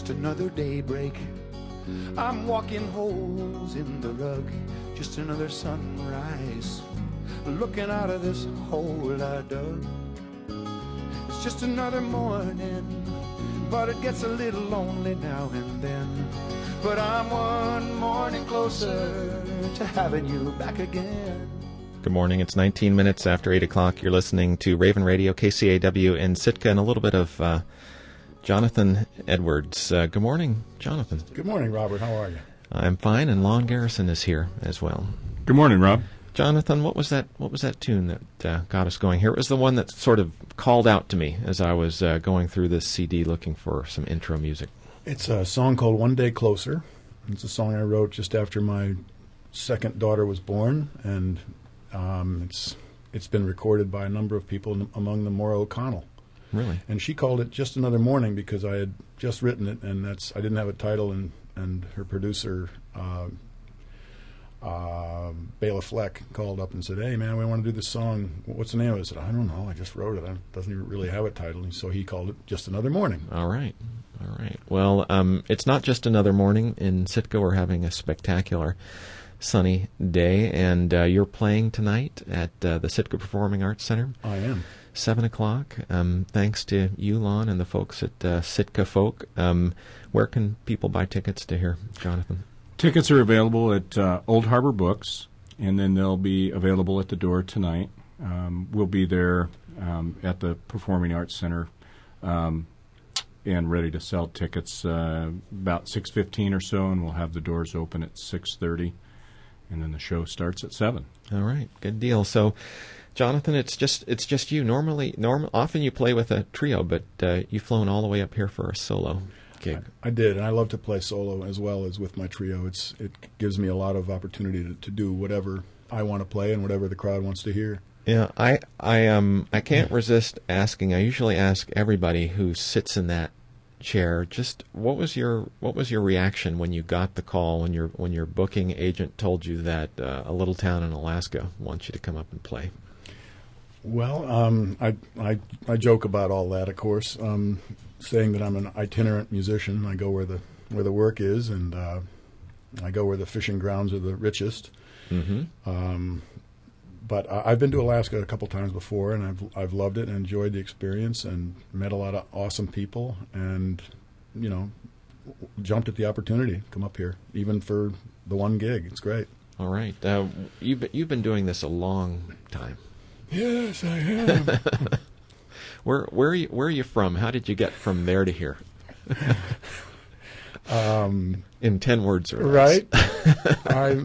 just another daybreak. I'm walking holes in the rug, just another sunrise. Looking out of this hole I dug. It's just another morning, but it gets a little lonely now and then. But I'm one morning closer to having you back again. Good morning. It's 19 minutes after 8 o'clock. You're listening to Raven Radio, KCAW in Sitka, and a little bit of Jonathan Edwards. Good morning, Jonathan. Good morning, Robert. How are you? I'm fine, and Lon Garrison is here as well. Good morning, Rob. Jonathan, what was that tune that got us going here? It was the one that sort of called out to me as I was going through this CD looking for some intro music. It's a song called One Day Closer. It's a song I wrote just after my second daughter was born, and it's been recorded by a number of people, among them Maura O'Connell. Really? And she called it Just Another Morning because I had just written it, and I didn't have a title, and her producer, Bela Fleck, called up and said, "Hey, man, we want to do this song. What's the name of it?" I said, "I don't know. I just wrote it. It doesn't even really have a title." And so he called it Just Another Morning. All right. Well, it's not just another morning. In Sitka, we're having a spectacular sunny day, and you're playing tonight at the Sitka Performing Arts Center. I am. 7 o'clock. Thanks to you, Lon, and the folks at Sitka Folk. Where can people buy tickets to hear Jonathan? Tickets are available at Old Harbor Books, and then they'll be available at the door tonight. We'll be there at the Performing Arts Center and ready to sell tickets about 6:15 or so, and we'll have the doors open at 6:30, and then the show starts at 7. All right, good deal. So, Jonathan, it's just you. Often you play with a trio, but you've flown all the way up here for a solo gig. I did, and I love to play solo as well as with my trio. It gives me a lot of opportunity to do whatever I want to play and whatever the crowd wants to hear. Yeah, I can't resist asking. I usually ask everybody who sits in that chair, just what was your reaction when you got the call, when your booking agent told you that a little town in Alaska wants you to come up and play? Well, I joke about all that, of course, saying that I'm an itinerant musician. I go where the work is, and I go where the fishing grounds are the richest. Mm-hmm. But I've been to Alaska a couple times before, and I've loved it and enjoyed the experience and met a lot of awesome people, and jumped at the opportunity to come up here, even for the one gig. It's great. All right, you've been doing this a long time. Yes, I have. Where are you from? How did you get from there to here? In 10 words or less. Right.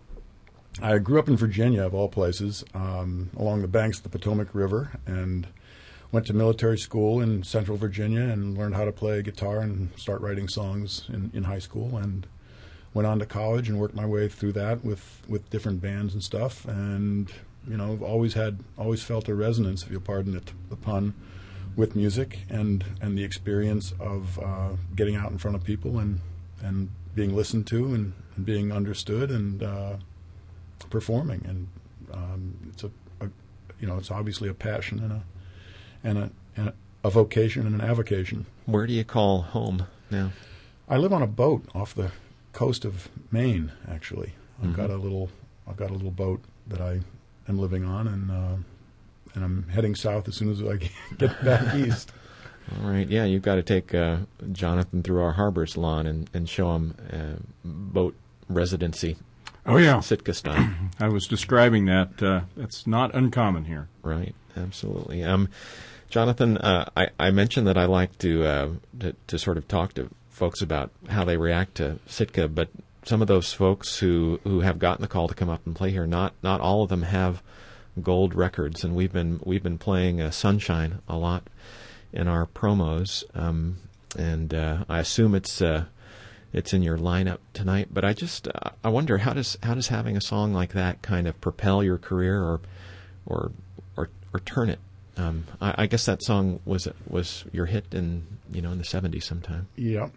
I grew up in Virginia, of all places, along the banks of the Potomac River, and went to military school in Central Virginia and learned how to play guitar and start writing songs in high school, and went on to college and worked my way through that with different bands and stuff, and always felt a resonance, if you'll pardon the pun, with music and the experience of getting out in front of people and being listened to and being understood and performing, and it's obviously a passion and a vocation and an avocation. Where do you call home now? I live on a boat off the coast of Maine. Actually, I've got a little boat that I am living on, and I'm heading south as soon as I get back east. All right, yeah, you've got to take Jonathan through our harbors, Lon, and show him boat residency. Oh, yeah. Sitka style. I was describing that. That's not uncommon here. Right, absolutely. Jonathan, I mentioned that I like to sort of talk to folks about how they react to Sitka, but some of those folks who have gotten the call to come up and play here, not all of them have gold records, and we've been playing Sunshine a lot in our promos, and I assume it's in your lineup tonight. But I wonder, how does having a song like that kind of propel your career or turn it? I guess that song was your hit in the 70s sometime. Yeah.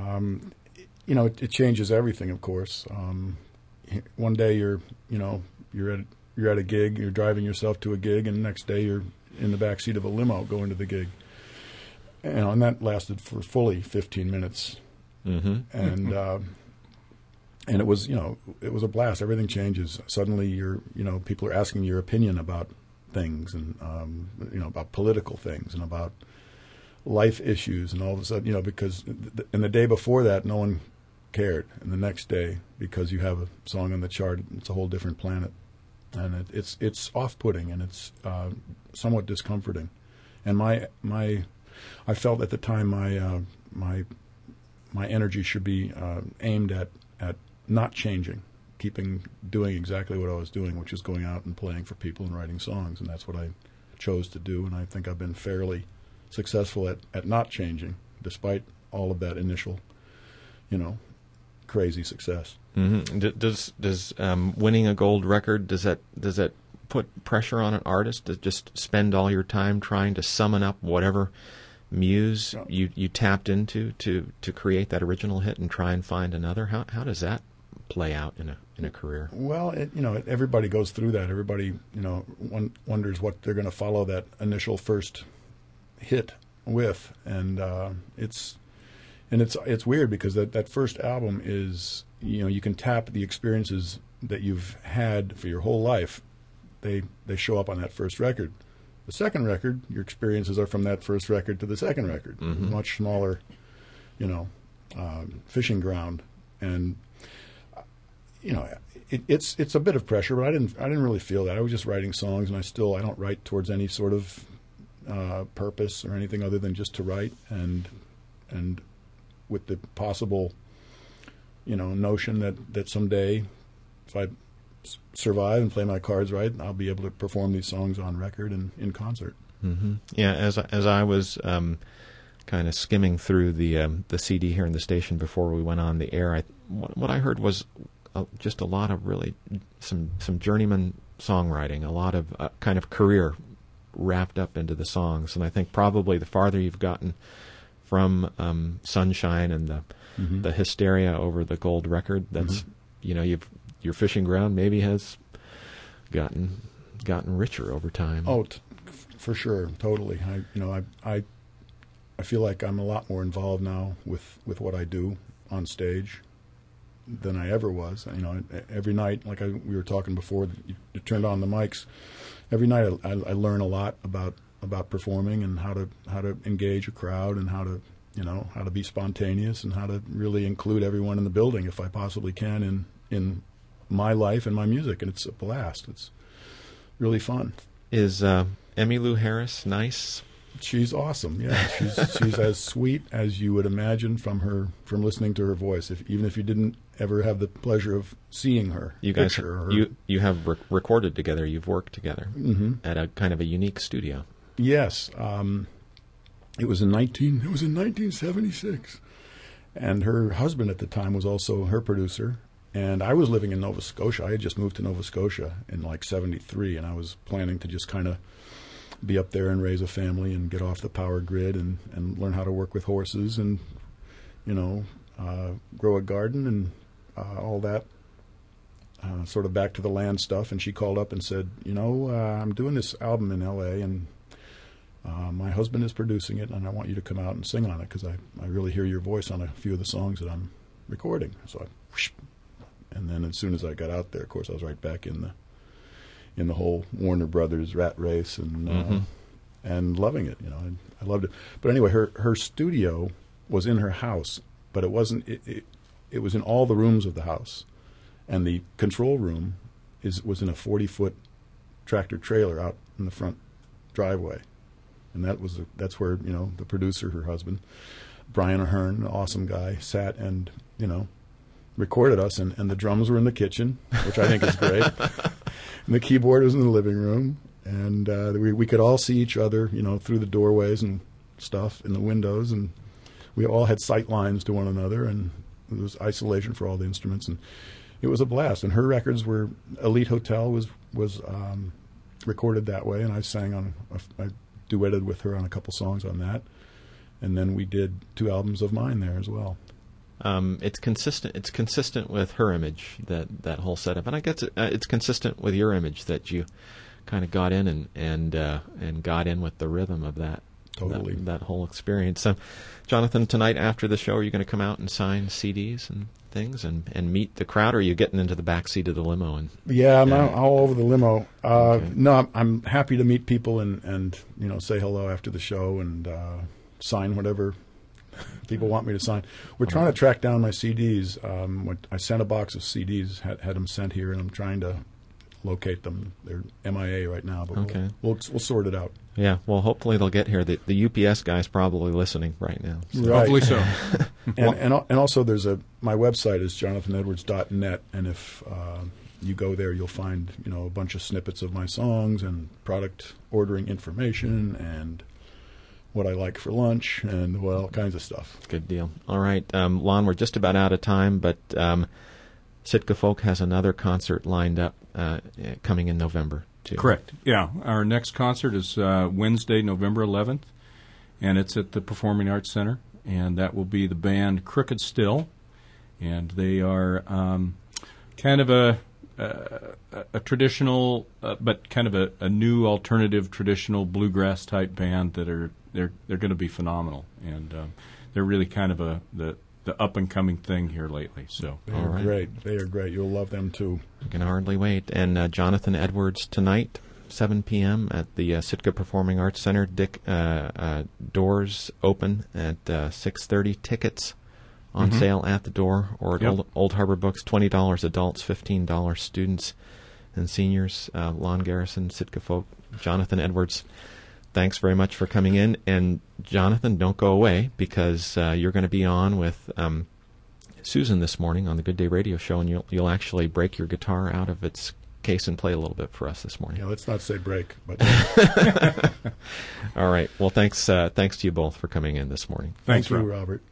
It changes everything, of course. One day you're at a gig, you're driving yourself to a gig, and the next day you're in the back seat of a limo going to the gig. And that lasted for fully 15 minutes And it was, it was a blast. Everything changes. Suddenly people are asking your opinion about things and, about political things and about life issues. And all of a sudden, because in the day before that, no one cared. And the next day, because you have a song on the chart, it's a whole different planet. And it's off-putting and it's somewhat discomforting. And I felt at the time my energy should be aimed at not changing, doing exactly what I was doing, which is going out and playing for people and writing songs, and that's what I chose to do. And I think I've been fairly successful at not changing, despite all of that initial, crazy success. Mm-hmm. Does winning a gold record, does that put pressure on an artist to just spend all your time trying to summon up whatever muse you tapped into to create that original hit and try and find another? How does that play out in a career? Well, everybody goes through that. Everybody, wonders what they're going to follow that initial first hit with, and it's weird because that first album is, you can tap the experiences that you've had for your whole life. They show up on that first record. The second record, your experiences are from that first record to the second record. Mm-hmm. Much smaller, fishing ground, and it's a bit of pressure, but I didn't really feel that. I was just writing songs, and I don't write towards any sort of purpose or anything other than just to write, and with the possible, notion that someday, if I survive and play my cards right, I'll be able to perform these songs on record and in concert. Mm-hmm. Yeah, as I was kind of skimming through the CD here in the station before we went on the air, what I heard was just a lot of really some journeyman songwriting, a lot of kind of career wrapped up into the songs, and I think probably the farther you've gotten from Sunshine and the hysteria over the gold record, that's your fishing ground maybe has gotten richer over time. Oh, for sure, totally. I feel like I'm a lot more involved now with what I do on stage than I ever was. Every night, like we were talking before, you turned on the mics. Every night, I learn a lot about performing and how to engage a crowd and how to be spontaneous and how to really include everyone in the building if I possibly can in my life and my music, and it's a blast. It's really fun. Is Emmylou Harris nice? She's awesome. Yeah, she's as sweet as you would imagine from listening to her voice. Even if you didn't ever have the pleasure of seeing her, you guys you have recorded together. You've worked together at a kind of a unique studio. Yes, it was in 1976, and her husband at the time was also her producer. And I was living in Nova Scotia. I had just moved to Nova Scotia in like 73, and I was planning to just kind of be up there and raise a family and get off the power grid and learn how to work with horses and, grow a garden and all that sort of back to the land stuff. And she called up and said, I'm doing this album in L.A., and my husband is producing it, and I want you to come out and sing on it because I really hear your voice on a few of the songs that I'm recording. So and then as soon as I got out there, of course, I was right back in the whole Warner Brothers rat race and loving it. I loved it. But anyway, her studio was in her house, but it wasn't. It was in all the rooms of the house, and the control room was in a 40-foot tractor trailer out in the front driveway, and that's where the producer, her husband, Brian Ahern, an awesome guy, sat and recorded us, and the drums were in the kitchen, which I think is great. And the keyboard was in the living room, and we could all see each other, through the doorways and stuff in the windows, and we all had sight lines to one another, and there was isolation for all the instruments, and it was a blast. And her records were Elite Hotel was recorded that way, and I I duetted with her on a couple songs on that, and then we did 2 albums of mine there as well. It's consistent. It's consistent with her image, that whole setup, and I guess it's consistent with your image that you kind of got in and got in with the rhythm of that Totally. that whole experience. So, Jonathan, tonight after the show, are you going to come out and sign CDs and things and meet the crowd, or are you getting into the back seat of the limo? And Yeah, I'm all over the limo. Okay. No, I'm happy to meet people and say hello after the show and sign whatever people want me to sign. We're trying to track down my CDs. I sent a box of CDs, had them sent here, and I'm trying to locate them. They're MIA right now, but Okay. we'll sort it out. yeah, well, hopefully they'll get here. The UPS guy's probably listening right now. So. Right. Hopefully so. And also there's my website is jonathanedwards.net, and if you go there, you'll find a bunch of snippets of my songs and product ordering information and what I like for lunch and all kinds of stuff. Good deal. All right, Lon, we're just about out of time, but Sitka Folk has another concert lined up coming in November, too. Correct. Yeah. Our next concert is Wednesday, November 11th, and it's at the Performing Arts Center, and that will be the band Crooked Still, and they are kind of a traditional, but kind of a new alternative traditional bluegrass type band that they're going to be phenomenal, and they're really kind of the up and coming thing here lately. So They are great. They are great. You'll love them too. I can hardly wait. And Jonathan Edwards tonight, 7 p.m. at the Sitka Performing Arts Center. Doors open at 6:30. Tickets on sale at the door or at Old Harbor Books. $20 adults, $15 students and seniors. Lon Garrison, Sitka Folk, Jonathan Edwards. Thanks very much for coming in. And Jonathan, don't go away, because you're going to be on with Susan this morning on the Good Day Radio Show, and you'll actually break your guitar out of its case and play a little bit for us this morning. Yeah, let's not say break, but all right. Well, thanks to you both for coming in this morning. Thanks, thank you, Rob. Robert.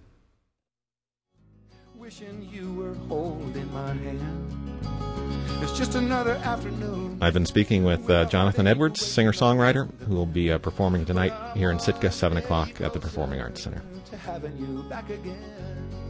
Wishing you were holding my hand. It's just another afternoon. I've been speaking with Jonathan Edwards, singer-songwriter, who will be performing tonight here in Sitka, 7 o'clock at the Performing Arts Center. To having you back again.